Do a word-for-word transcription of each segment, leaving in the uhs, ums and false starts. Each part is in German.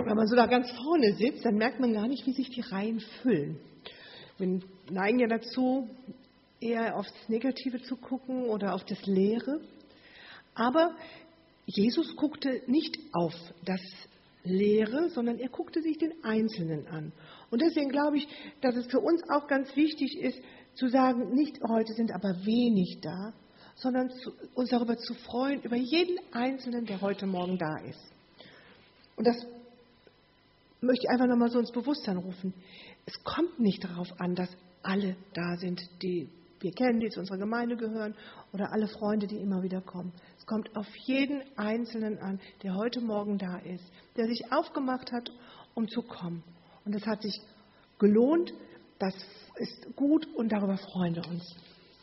Wenn man so da ganz vorne sitzt, dann merkt man gar nicht, wie sich die Reihen füllen. Wir neigen ja dazu, eher aufs Negative zu gucken oder auf das Leere. Aber Jesus guckte nicht auf das Leere, sondern er guckte sich den Einzelnen an. Und deswegen glaube ich, dass es für uns auch ganz wichtig ist, zu sagen, nicht heute sind aber wenig da, sondern zu, uns darüber zu freuen, über jeden Einzelnen, der heute Morgen da ist. Und das möchte ich einfach nochmal so ins Bewusstsein rufen. Es kommt nicht darauf an, dass alle da sind, die wir kennen, die zu unserer Gemeinde gehören oder alle Freunde, die immer wieder kommen. Es kommt auf jeden Einzelnen an, der heute Morgen da ist, der sich aufgemacht hat, um zu kommen. Und es hat sich gelohnt, das ist gut und darüber freuen wir uns.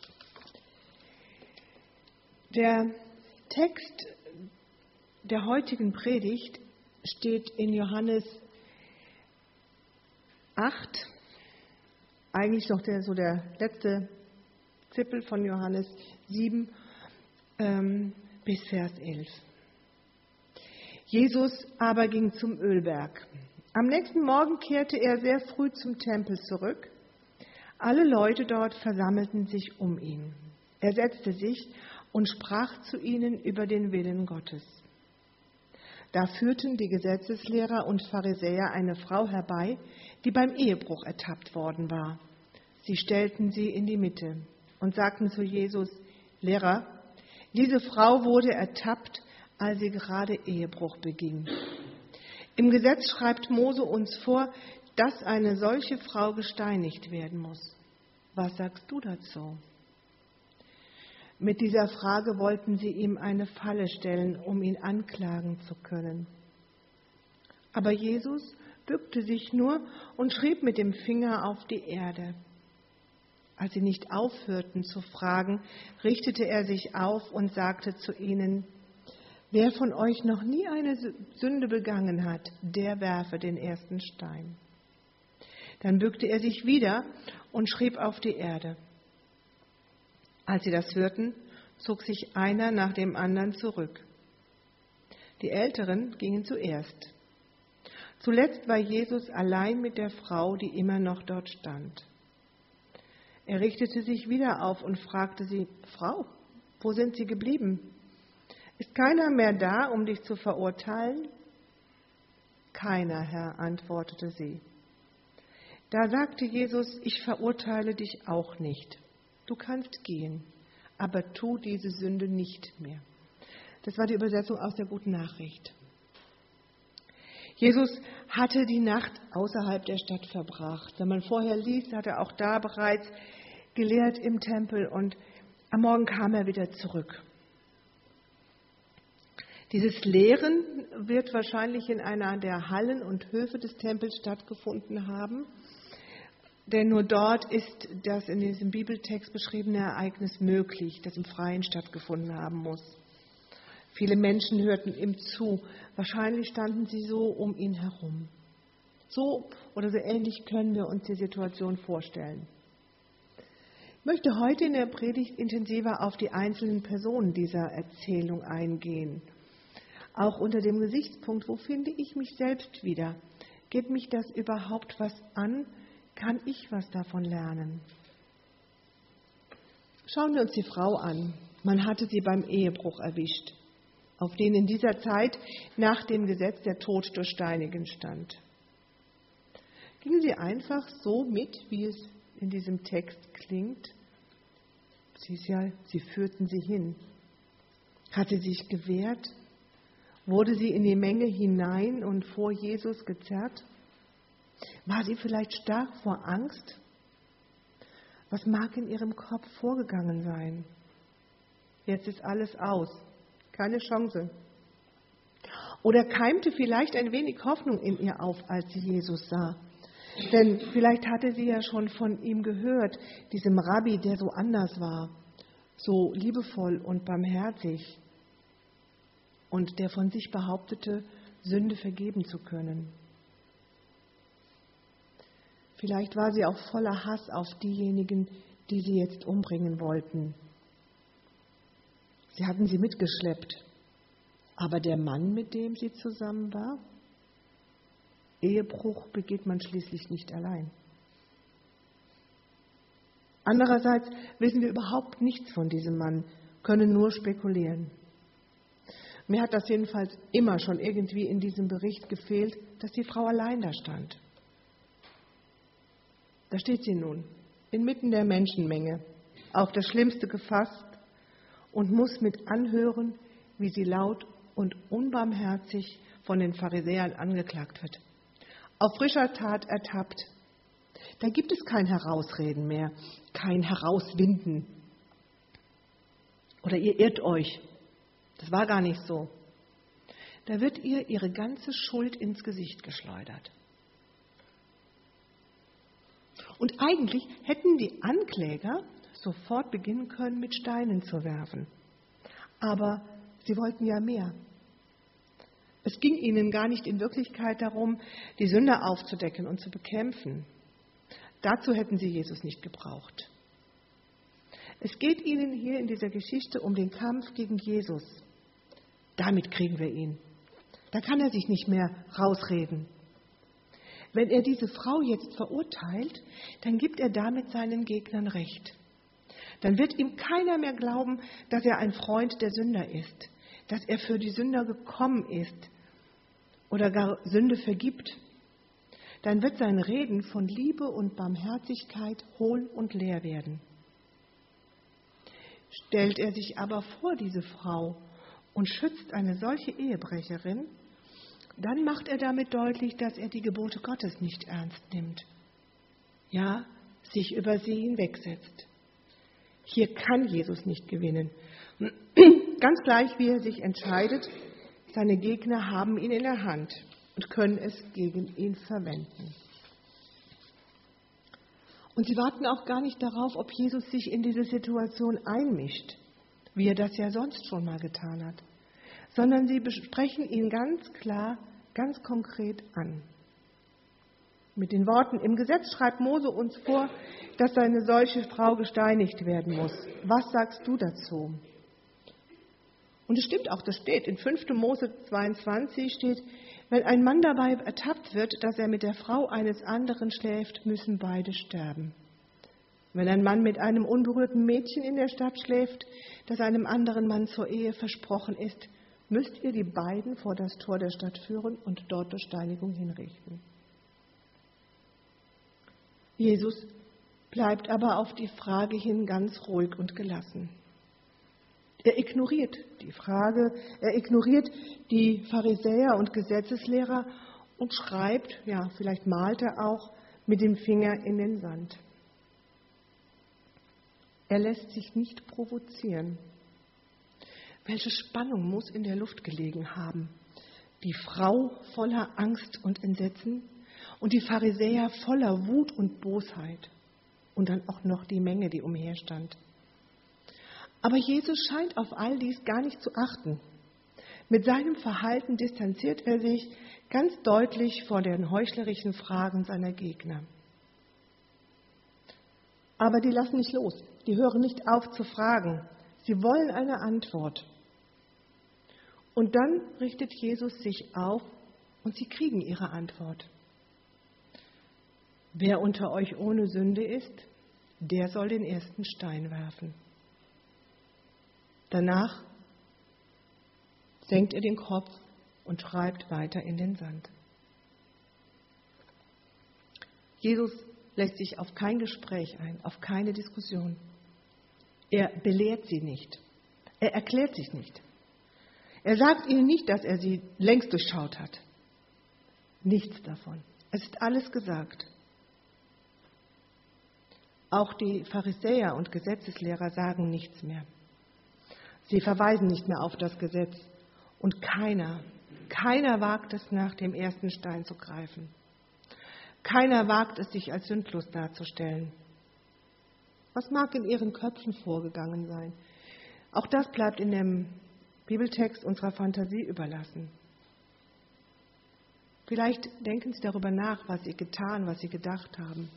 Der Text der heutigen Predigt steht in Johannes acht, eigentlich noch der, so der letzte Zipfel von Johannes sieben ähm, bis Vers elf. Jesus aber ging zum Ölberg. Am nächsten Morgen kehrte er sehr früh zum Tempel zurück. Alle Leute dort versammelten sich um ihn. Er setzte sich und sprach zu ihnen über den Willen Gottes. Da führten die Gesetzeslehrer und Pharisäer eine Frau herbei, die beim Ehebruch ertappt worden war. Sie stellten sie in die Mitte und sagten zu Jesus: Lehrer, diese Frau wurde ertappt, als sie gerade Ehebruch beging. Im Gesetz schreibt Mose uns vor, dass eine solche Frau gesteinigt werden muss. Was sagst du dazu? Mit dieser Frage wollten sie ihm eine Falle stellen, um ihn anklagen zu können. Aber Jesus bückte sich nur und schrieb mit dem Finger auf die Erde. Als sie nicht aufhörten zu fragen, richtete er sich auf und sagte zu ihnen: Wer von euch noch nie eine Sünde begangen hat, der werfe den ersten Stein. Dann bückte er sich wieder und schrieb auf die Erde. Als sie das hörten, zog sich einer nach dem anderen zurück. Die Älteren gingen zuerst. Zuletzt war Jesus allein mit der Frau, die immer noch dort stand. Er richtete sich wieder auf und fragte sie: Frau, wo sind Sie geblieben? Ist keiner mehr da, um dich zu verurteilen? Keiner, Herr, antwortete sie. Da sagte Jesus: Ich verurteile dich auch nicht. Du kannst gehen, aber tu diese Sünde nicht mehr. Das war die Übersetzung aus der Guten Nachricht. Jesus hatte die Nacht außerhalb der Stadt verbracht. Wenn man vorher liest, hat er auch da bereits gelehrt im Tempel und am Morgen kam er wieder zurück. Dieses Lehren wird wahrscheinlich in einer der Hallen und Höfe des Tempels stattgefunden haben. Denn nur dort ist das in diesem Bibeltext beschriebene Ereignis möglich, das im Freien stattgefunden haben muss. Viele Menschen hörten ihm zu. Wahrscheinlich standen sie so um ihn herum. So oder so ähnlich können wir uns die Situation vorstellen. Ich möchte heute in der Predigt intensiver auf die einzelnen Personen dieser Erzählung eingehen. Auch unter dem Gesichtspunkt: Wo finde ich mich selbst wieder? Geht mich das überhaupt was an? Kann ich was davon lernen? Schauen wir uns die Frau an. Man hatte sie beim Ehebruch erwischt, auf den in dieser Zeit nach dem Gesetz der Tod durch Steinigen stand. Ging sie einfach so mit, wie es in diesem Text klingt? Sie, ja, sie führten sie hin. Hat sie sich gewehrt? Wurde sie in die Menge hinein und vor Jesus gezerrt? War sie vielleicht stark vor Angst? Was mag in ihrem Kopf vorgegangen sein? Jetzt ist alles aus. Keine Chance. Oder keimte vielleicht ein wenig Hoffnung in ihr auf, als sie Jesus sah? Denn vielleicht hatte sie ja schon von ihm gehört, diesem Rabbi, der so anders war, so liebevoll und barmherzig und der von sich behauptete, Sünde vergeben zu können. Vielleicht war sie auch voller Hass auf diejenigen, die sie jetzt umbringen wollten. Sie hatten sie mitgeschleppt. Aber der Mann, mit dem sie zusammen war? Ehebruch begeht man schließlich nicht allein. Andererseits wissen wir überhaupt nichts von diesem Mann, können nur spekulieren. Mir hat das jedenfalls immer schon irgendwie in diesem Bericht gefehlt, dass die Frau allein da stand. Da steht sie nun, inmitten der Menschenmenge, auf das Schlimmste gefasst und muss mit anhören, wie sie laut und unbarmherzig von den Pharisäern angeklagt wird. Auf frischer Tat ertappt. Da gibt es kein Herausreden mehr, kein Herauswinden. Oder ihr irrt euch. Das war gar nicht so. Da wird ihr ihre ganze Schuld ins Gesicht geschleudert. Und eigentlich hätten die Ankläger sofort beginnen können, mit Steinen zu werfen. Aber sie wollten ja mehr. Es ging ihnen gar nicht in Wirklichkeit darum, die Sünder aufzudecken und zu bekämpfen. Dazu hätten sie Jesus nicht gebraucht. Es geht ihnen hier in dieser Geschichte um den Kampf gegen Jesus. Damit kriegen wir ihn. Da kann er sich nicht mehr rausreden. Wenn er diese Frau jetzt verurteilt, dann gibt er damit seinen Gegnern Recht. Dann wird ihm keiner mehr glauben, dass er ein Freund der Sünder ist, dass er für die Sünder gekommen ist oder gar Sünde vergibt. Dann wird sein Reden von Liebe und Barmherzigkeit hohl und leer werden. Stellt er sich aber vor diese Frau und schützt eine solche Ehebrecherin, dann macht er damit deutlich, dass er die Gebote Gottes nicht ernst nimmt. Ja, sich über sie hinwegsetzt. Hier kann Jesus nicht gewinnen. Ganz gleich, wie er sich entscheidet, seine Gegner haben ihn in der Hand und können es gegen ihn verwenden. Und sie warten auch gar nicht darauf, ob Jesus sich in diese Situation einmischt, wie er das ja sonst schon mal getan hat, sondern sie besprechen ihn ganz klar, ganz konkret an. Mit den Worten, im Gesetz schreibt Mose uns vor, dass eine solche Frau gesteinigt werden muss. Was sagst du dazu? Und es stimmt auch, das steht in fünfter Mose zweiundzwanzig, steht, wenn ein Mann dabei ertappt wird, dass er mit der Frau eines anderen schläft, müssen beide sterben. Wenn ein Mann mit einem unberührten Mädchen in der Stadt schläft, das einem anderen Mann zur Ehe versprochen ist, müsst ihr die beiden vor das Tor der Stadt führen und dort durch Steinigung hinrichten. Jesus bleibt aber auf die Frage hin ganz ruhig und gelassen. Er ignoriert die Frage, er ignoriert die Pharisäer und Gesetzeslehrer und schreibt, ja, vielleicht malt er auch mit dem Finger in den Sand. Er lässt sich nicht provozieren. Welche Spannung muss in der Luft gelegen haben? Die Frau voller Angst und Entsetzen und die Pharisäer voller Wut und Bosheit. Und dann auch noch die Menge, die umherstand. Aber Jesus scheint auf all dies gar nicht zu achten. Mit seinem Verhalten distanziert er sich ganz deutlich vor den heuchlerischen Fragen seiner Gegner. Aber die lassen nicht los, die hören nicht auf zu fragen. Sie wollen eine Antwort. Und dann richtet Jesus sich auf und sie kriegen ihre Antwort. Wer unter euch ohne Sünde ist, der soll den ersten Stein werfen. Danach senkt er den Kopf und schreibt weiter in den Sand. Jesus lässt sich auf kein Gespräch ein, auf keine Diskussion. Er belehrt sie nicht. Er erklärt sich nicht. Er sagt ihnen nicht, dass er sie längst durchschaut hat. Nichts davon. Es ist alles gesagt. Auch die Pharisäer und Gesetzeslehrer sagen nichts mehr. Sie verweisen nicht mehr auf das Gesetz. Und keiner, keiner wagt es, nach dem ersten Stein zu greifen. Keiner wagt es, sich als sündlos darzustellen. Was mag in ihren Köpfen vorgegangen sein? Auch das bleibt in dem Bibeltext unserer Fantasie überlassen. Vielleicht denken Sie darüber nach, was Sie getan, was Sie gedacht haben.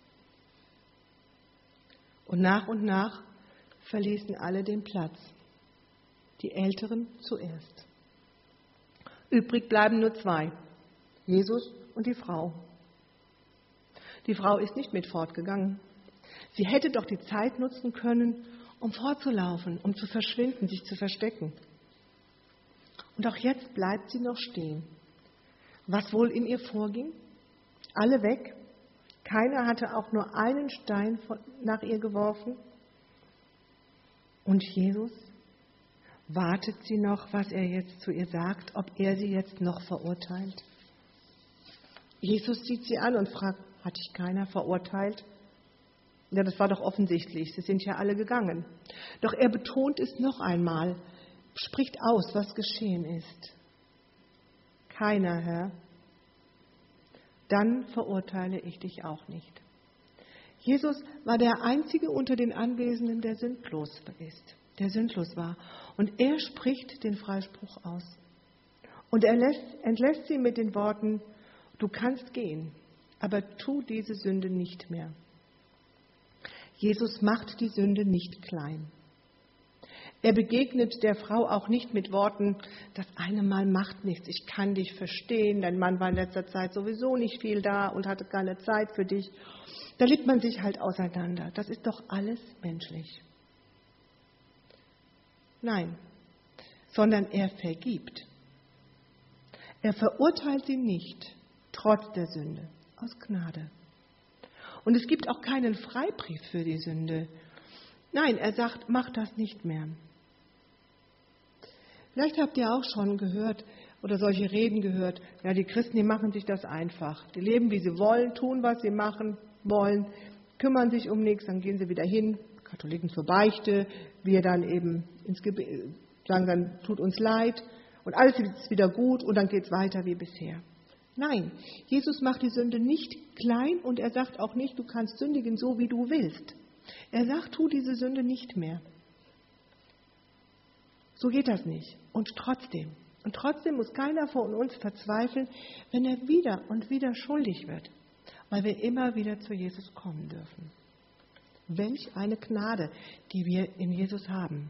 Und nach und nach verließen alle den Platz. Die Älteren zuerst. Übrig bleiben nur zwei, Jesus und die Frau. Die Frau ist nicht mit fortgegangen. Sie hätte doch die Zeit nutzen können, um fortzulaufen, um zu verschwinden, sich zu verstecken. Und auch jetzt bleibt sie noch stehen. Was wohl in ihr vorging? Alle weg. Keiner hatte auch nur einen Stein nach ihr geworfen. Und Jesus, wartet sie noch, was er jetzt zu ihr sagt, ob er sie jetzt noch verurteilt? Jesus sieht sie an und fragt, hat dich keiner verurteilt? Ja, das war doch offensichtlich, sie sind ja alle gegangen. Doch er betont es noch einmal, spricht aus, was geschehen ist. Keiner, Herr. Dann verurteile ich dich auch nicht. Jesus war der Einzige unter den Anwesenden, der sündlos ist, der sündlos war. Und er spricht den Freispruch aus. Und er lässt, entlässt sie mit den Worten, du kannst gehen, aber tu diese Sünde nicht mehr. Jesus macht die Sünde nicht klein. Er begegnet der Frau auch nicht mit Worten, das eine Mal macht nichts, ich kann dich verstehen, dein Mann war in letzter Zeit sowieso nicht viel da und hatte keine Zeit für dich. Da lebt man sich halt auseinander. Das ist doch alles menschlich. Nein, sondern er vergibt. Er verurteilt sie nicht, trotz der Sünde, aus Gnade. Und es gibt auch keinen Freibrief für die Sünde. Nein, er sagt, mach das nicht mehr. Vielleicht habt ihr auch schon gehört oder solche Reden gehört, ja, die Christen, die machen sich das einfach. Die leben, wie sie wollen, tun, was sie machen wollen, kümmern sich um nichts, dann gehen sie wieder hin, Katholiken zur Beichte, wir dann eben ins Gebet, sagen dann, tut uns leid und alles ist wieder gut und dann geht es weiter wie bisher. Nein, Jesus macht die Sünde nicht klein und er sagt auch nicht, du kannst sündigen so, wie du willst. Er sagt, tu diese Sünde nicht mehr. So geht das nicht. Und trotzdem, und trotzdem muss keiner von uns verzweifeln, wenn er wieder und wieder schuldig wird, weil wir immer wieder zu Jesus kommen dürfen. Welch eine Gnade, die wir in Jesus haben.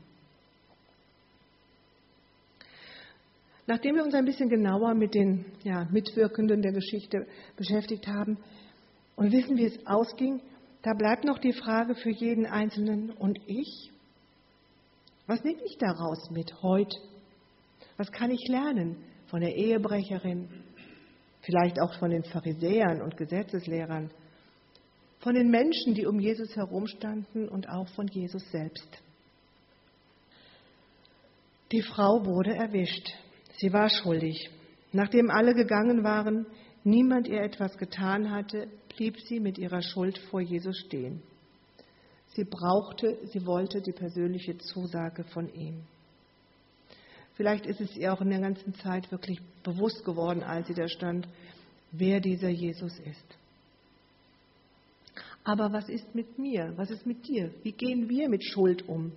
Nachdem wir uns ein bisschen genauer mit den ja, Mitwirkenden der Geschichte beschäftigt haben und wissen, wie es ausging, da bleibt noch die Frage für jeden Einzelnen, und ich? Was nehme ich daraus mit heute? Was kann ich lernen von der Ehebrecherin, vielleicht auch von den Pharisäern und Gesetzeslehrern, von den Menschen, die um Jesus herumstanden und auch von Jesus selbst? Die Frau wurde erwischt. Sie war schuldig. Nachdem alle gegangen waren, niemand ihr etwas getan hatte, blieb sie mit ihrer Schuld vor Jesus stehen. Sie brauchte, sie wollte die persönliche Zusage von ihm. Vielleicht ist es ihr auch in der ganzen Zeit wirklich bewusst geworden, als sie da stand, wer dieser Jesus ist. Aber was ist mit mir? Was ist mit dir? Wie gehen wir mit Schuld um?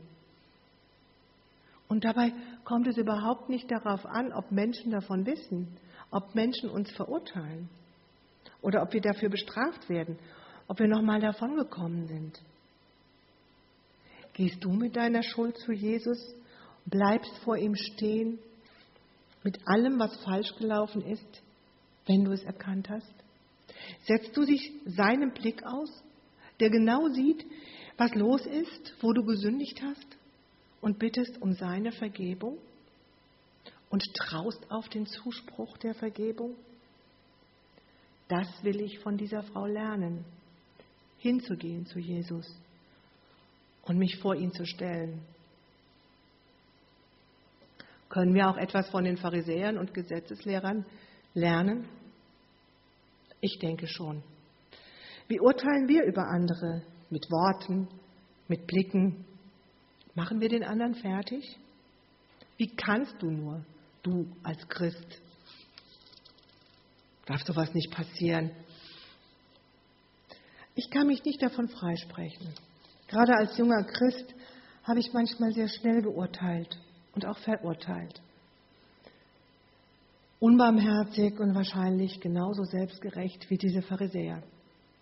Und dabei kommt es überhaupt nicht darauf an, ob Menschen davon wissen, ob Menschen uns verurteilen oder ob wir dafür bestraft werden, ob wir nochmal davongekommen sind. Gehst du mit deiner Schuld zu Jesus, bleibst vor ihm stehen, mit allem, was falsch gelaufen ist, wenn du es erkannt hast? Setzt du dich seinem Blick aus, der genau sieht, was los ist, wo du gesündigt hast, und bittest um seine Vergebung und traust auf den Zuspruch der Vergebung? Das will ich von dieser Frau lernen, hinzugehen zu Jesus und mich vor ihn zu stellen. Können wir auch etwas von den Pharisäern und Gesetzeslehrern lernen? Ich denke schon. Wie urteilen wir über andere? Mit Worten, mit Blicken? Machen wir den anderen fertig? Wie kannst du nur, du als Christ? Darf sowas nicht passieren? Ich kann mich nicht davon freisprechen. Gerade als junger Christ habe ich manchmal sehr schnell geurteilt und auch verurteilt. Unbarmherzig und wahrscheinlich genauso selbstgerecht wie diese Pharisäer.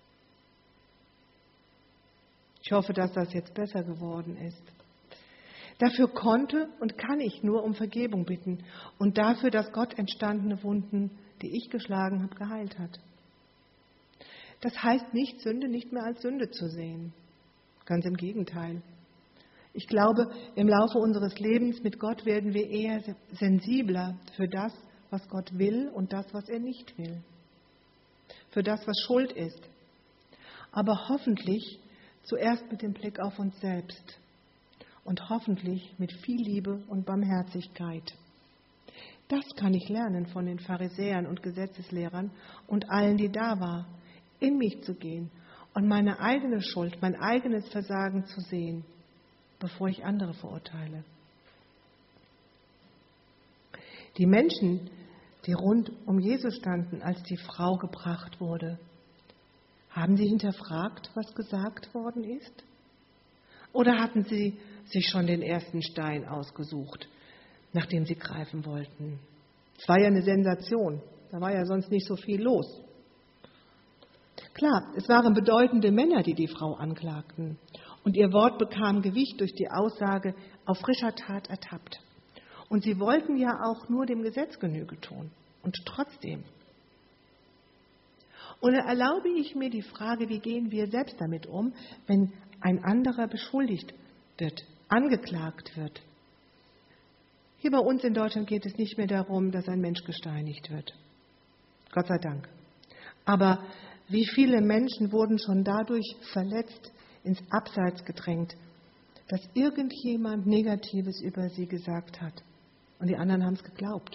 Ich hoffe, dass das jetzt besser geworden ist. Dafür konnte und kann ich nur um Vergebung bitten und dafür, dass Gott entstandene Wunden, die ich geschlagen habe, geheilt hat. Das heißt nicht, Sünde nicht mehr als Sünde zu sehen. Ganz im Gegenteil. Ich glaube, im Laufe unseres Lebens mit Gott werden wir eher sensibler für das, was Gott will und das, was er nicht will. Für das, was Schuld ist. Aber hoffentlich zuerst mit dem Blick auf uns selbst. Und hoffentlich mit viel Liebe und Barmherzigkeit. Das kann ich lernen von den Pharisäern und Gesetzeslehrern und allen, die da waren, in mich zu gehen und meine eigene Schuld, mein eigenes Versagen zu sehen, bevor ich andere verurteile. Die Menschen, die rund um Jesus standen, als die Frau gebracht wurde, haben sie hinterfragt, was gesagt worden ist? Oder hatten sie sich schon den ersten Stein ausgesucht, nachdem sie greifen wollten? Es war ja eine Sensation, da war ja sonst nicht so viel los. Klar, es waren bedeutende Männer, die die Frau anklagten. Und ihr Wort bekam Gewicht durch die Aussage, auf frischer Tat ertappt. Und sie wollten ja auch nur dem Gesetz Genüge tun. Und trotzdem. Und da erlaube ich mir die Frage, wie gehen wir selbst damit um, wenn ein anderer beschuldigt wird, angeklagt wird. Hier bei uns in Deutschland geht es nicht mehr darum, dass ein Mensch gesteinigt wird. Gott sei Dank. Aber wie viele Menschen wurden schon dadurch verletzt, ins Abseits gedrängt, dass irgendjemand Negatives über sie gesagt hat. Und die anderen haben es geglaubt.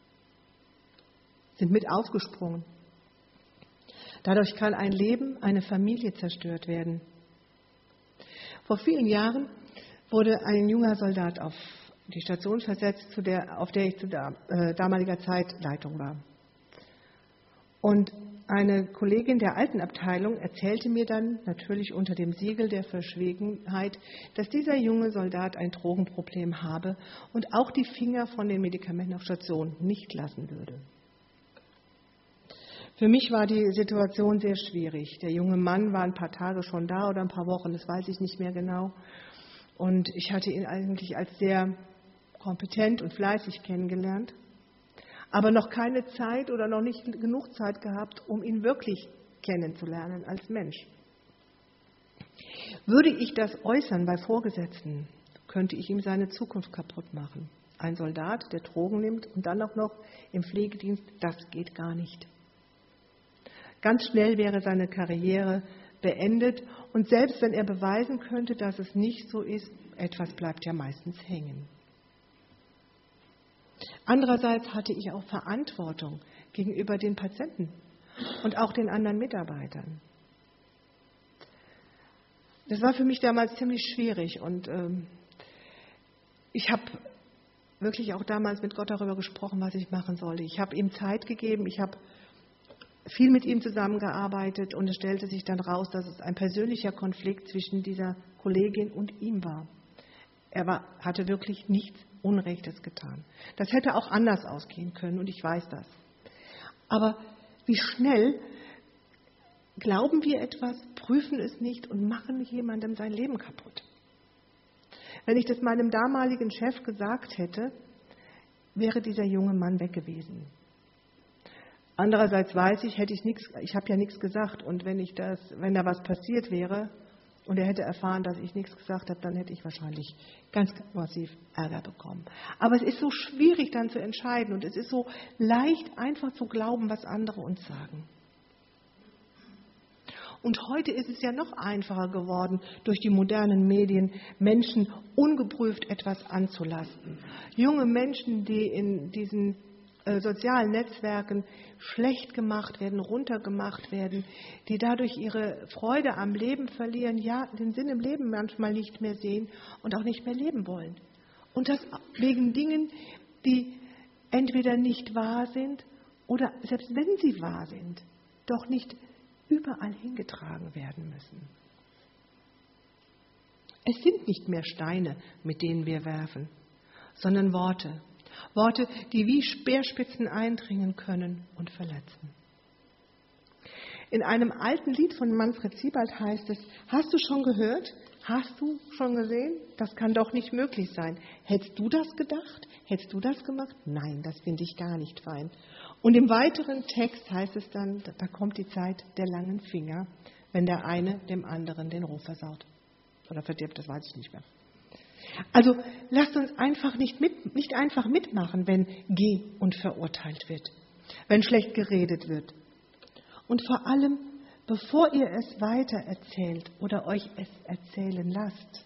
Sind mit aufgesprungen. Dadurch kann ein Leben, eine Familie zerstört werden. Vor vielen Jahren wurde ein junger Soldat auf die Station versetzt, zu der, auf der ich zu der, äh, damaliger Zeit Leitung war. Und eine Kollegin der alten Abteilung erzählte mir dann, natürlich unter dem Siegel der Verschwiegenheit, dass dieser junge Soldat ein Drogenproblem habe und auch die Finger von den Medikamenten auf Station nicht lassen würde. Für mich war die Situation sehr schwierig. Der junge Mann war ein paar Tage schon da oder ein paar Wochen, das weiß ich nicht mehr genau. Und ich hatte ihn eigentlich als sehr kompetent und fleißig kennengelernt. Aber noch keine Zeit oder noch nicht genug Zeit gehabt, um ihn wirklich kennenzulernen als Mensch. Würde ich das äußern bei Vorgesetzten, könnte ich ihm seine Zukunft kaputt machen. Ein Soldat, der Drogen nimmt und dann auch noch im Pflegedienst, das geht gar nicht. Ganz schnell wäre seine Karriere beendet und selbst wenn er beweisen könnte, dass es nicht so ist, etwas bleibt ja meistens hängen. Andererseits hatte ich auch Verantwortung gegenüber den Patienten und auch den anderen Mitarbeitern. Das war für mich damals ziemlich schwierig und ähm, ich habe wirklich auch damals mit Gott darüber gesprochen, was ich machen sollte. Ich habe ihm Zeit gegeben, ich habe viel mit ihm zusammengearbeitet und es stellte sich dann raus, dass es ein persönlicher Konflikt zwischen dieser Kollegin und ihm war. Er war, hatte wirklich nichts Unrechtes getan. Das hätte auch anders ausgehen können und ich weiß das. Aber wie schnell glauben wir etwas, prüfen es nicht und machen jemandem sein Leben kaputt. Wenn ich das meinem damaligen Chef gesagt hätte, wäre dieser junge Mann weg gewesen. Andererseits weiß ich, hätte ich nichts, ich habe ja nichts gesagt und wenn ich das, wenn da was passiert wäre und er hätte erfahren, dass ich nichts gesagt habe, dann hätte ich wahrscheinlich ganz massiv Ärger bekommen. Aber es ist so schwierig dann zu entscheiden und es ist so leicht einfach zu glauben, was andere uns sagen. Und heute ist es ja noch einfacher geworden, durch die modernen Medien Menschen ungeprüft etwas anzulasten. Junge Menschen, die in diesen äh, sozialen Netzwerken schlecht gemacht werden, runtergemacht werden, die dadurch ihre Freude am Leben verlieren, ja, den Sinn im Leben manchmal nicht mehr sehen und auch nicht mehr leben wollen. Und das wegen Dingen, die entweder nicht wahr sind oder selbst wenn sie wahr sind, doch nicht überall hingetragen werden müssen. Es sind nicht mehr Steine, mit denen wir werfen, sondern Worte. Worte, die wie Speerspitzen eindringen können und verletzen. In einem alten Lied von Manfred Siebald heißt es, hast du schon gehört? Hast du schon gesehen? Das kann doch nicht möglich sein. Hättest du das gedacht? Hättest du das gemacht? Nein, das finde ich gar nicht fein. Und im weiteren Text heißt es dann, da kommt die Zeit der langen Finger, wenn der eine dem anderen den Ruf versaut. Oder verdirbt, das weiß ich nicht mehr. Also lasst uns einfach nicht, mit, nicht einfach mitmachen, wenn geh und verurteilt wird, wenn schlecht geredet wird. Und vor allem, bevor ihr es weiter erzählt oder euch es erzählen lasst,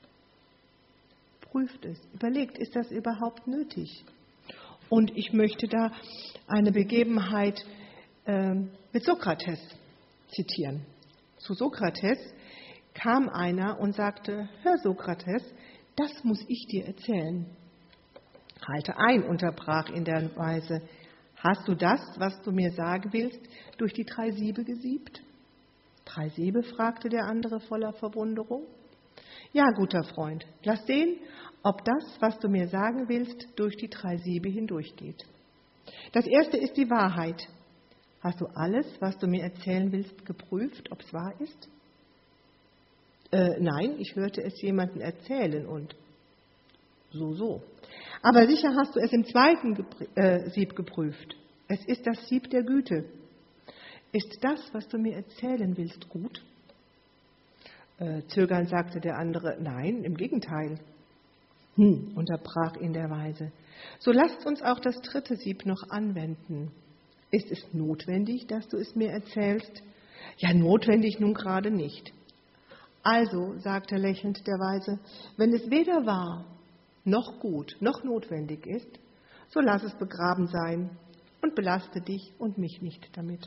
prüft es, überlegt, ist das überhaupt nötig? Und ich möchte da eine Begebenheit äh, mit Sokrates zitieren. Zu Sokrates kam einer und sagte, Hör Sokrates, das muss ich dir erzählen. Halte ein, unterbrach ihn der Weise. Hast du das, was du mir sagen willst, durch die drei Siebe gesiebt? Drei Siebe? Fragte der andere voller Verwunderung. Ja, guter Freund, lass sehen, ob das, was du mir sagen willst, durch die drei Siebe hindurchgeht. Das erste ist die Wahrheit. Hast du alles, was du mir erzählen willst, geprüft, ob es wahr ist? Äh, nein, ich hörte es jemandem erzählen und so, so. Aber sicher hast du es im zweiten Gepr- äh, Sieb geprüft. Es ist das Sieb der Güte. Ist das, was du mir erzählen willst, gut? Äh, zögernd sagte der andere, nein, im Gegenteil. Hm, unterbrach ihn der Weise. So lasst uns auch das dritte Sieb noch anwenden. Ist es notwendig, dass du es mir erzählst? Ja, notwendig nun gerade nicht. Also, sagte lächelnd der Weise, wenn es weder wahr noch gut noch notwendig ist, so lass es begraben sein und belaste dich und mich nicht damit.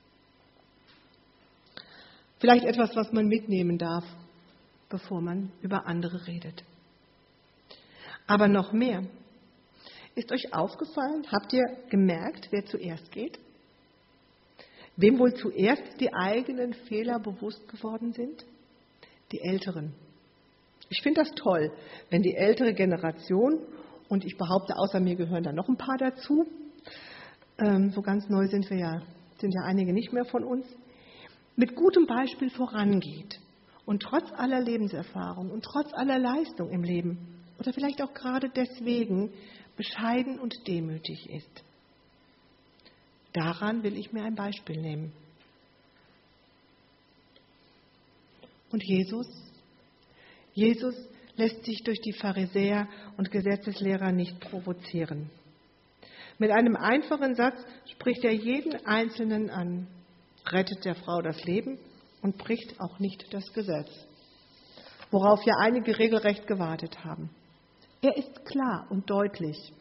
Vielleicht etwas, was man mitnehmen darf, bevor man über andere redet. Aber noch mehr. Ist euch aufgefallen, habt ihr gemerkt, wer zuerst geht? Wem wohl zuerst die eigenen Fehler bewusst geworden sind? Die Älteren. Ich finde das toll, wenn die ältere Generation, und ich behaupte, außer mir gehören da noch ein paar dazu, ähm, so ganz neu sind wir ja, sind ja einige nicht mehr von uns, mit gutem Beispiel vorangeht und trotz aller Lebenserfahrung und trotz aller Leistung im Leben oder vielleicht auch gerade deswegen bescheiden und demütig ist. Daran will ich mir ein Beispiel nehmen. Und Jesus? Jesus lässt sich durch die Pharisäer und Gesetzeslehrer nicht provozieren. Mit einem einfachen Satz spricht er jeden Einzelnen an, rettet der Frau das Leben und bricht auch nicht das Gesetz, worauf ja einige regelrecht gewartet haben. Er ist klar und deutlich.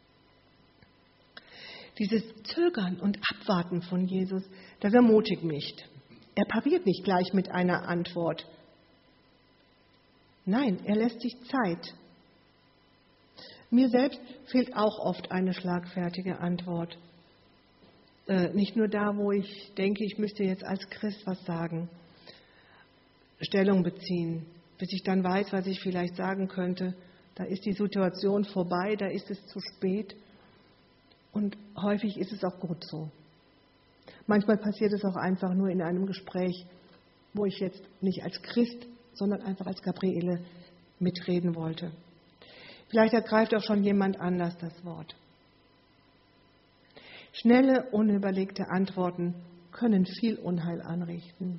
Dieses Zögern und Abwarten von Jesus, das ermutigt mich. Er pariert nicht gleich mit einer Antwort. Nein, er lässt sich Zeit. Mir selbst fehlt auch oft eine schlagfertige Antwort. Äh, nicht nur da, wo ich denke, ich müsste jetzt als Christ was sagen, Stellung beziehen, bis ich dann weiß, was ich vielleicht sagen könnte. Da ist die Situation vorbei, da ist es zu spät. Und häufig ist es auch gut so. Manchmal passiert es auch einfach nur in einem Gespräch, wo ich jetzt nicht als Christ, sondern einfach als Gabriele mitreden wollte. Vielleicht ergreift auch schon jemand anders das Wort. Schnelle, unüberlegte Antworten können viel Unheil anrichten.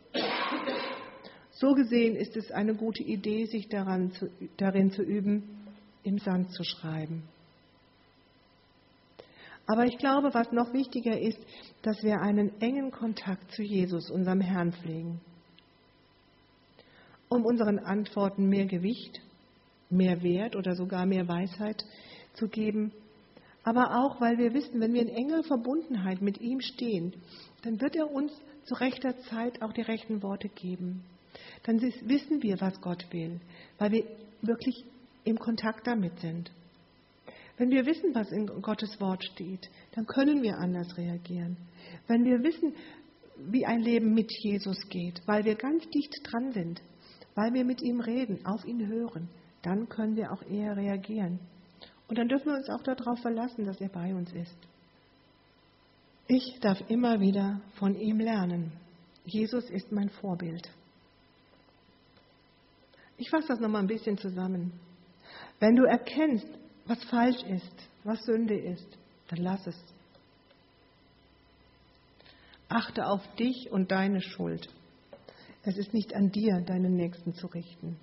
So gesehen ist es eine gute Idee, sich daran zu, darin zu üben, im Sand zu schreiben. Aber ich glaube, was noch wichtiger ist, dass wir einen engen Kontakt zu Jesus, unserem Herrn, pflegen, um unseren Antworten mehr Gewicht, mehr Wert oder sogar mehr Weisheit zu geben. Aber auch, weil wir wissen, wenn wir in enger Verbundenheit mit ihm stehen, dann wird er uns zu rechter Zeit auch die rechten Worte geben. Dann wissen wir, was Gott will, weil wir wirklich im Kontakt damit sind. Wenn wir wissen, was in Gottes Wort steht, dann können wir anders reagieren. Wenn wir wissen, wie ein Leben mit Jesus geht, weil wir ganz dicht dran sind, weil wir mit ihm reden, auf ihn hören, dann können wir auch eher reagieren. Und dann dürfen wir uns auch darauf verlassen, dass er bei uns ist. Ich darf immer wieder von ihm lernen. Jesus ist mein Vorbild. Ich fasse das nochmal ein bisschen zusammen. Wenn du erkennst, was falsch ist, was Sünde ist, dann lass es. Achte auf dich und deine Schuld. Es ist nicht an dir, deinen Nächsten zu richten.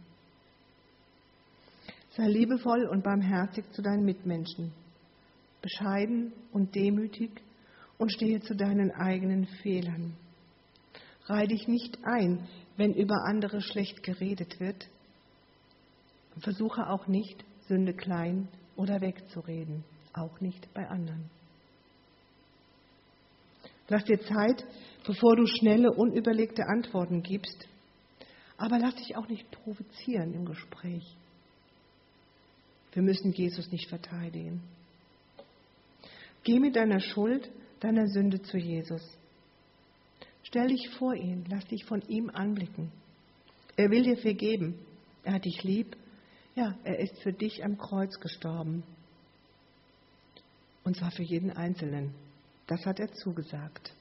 Sei liebevoll und barmherzig zu deinen Mitmenschen, bescheiden und demütig und stehe zu deinen eigenen Fehlern. Reih dich nicht ein, wenn über andere schlecht geredet wird. Versuche auch nicht, Sünde klein oder wegzureden, auch nicht bei anderen. Lass dir Zeit, bevor du schnelle, unüberlegte Antworten gibst, aber lass dich auch nicht provozieren im Gespräch. Wir müssen Jesus nicht verteidigen. Geh mit deiner Schuld, deiner Sünde zu Jesus. Stell dich vor ihn, lass dich von ihm anblicken. Er will dir vergeben. Er hat dich lieb. Ja, er ist für dich am Kreuz gestorben. Und zwar für jeden Einzelnen. Das hat er zugesagt.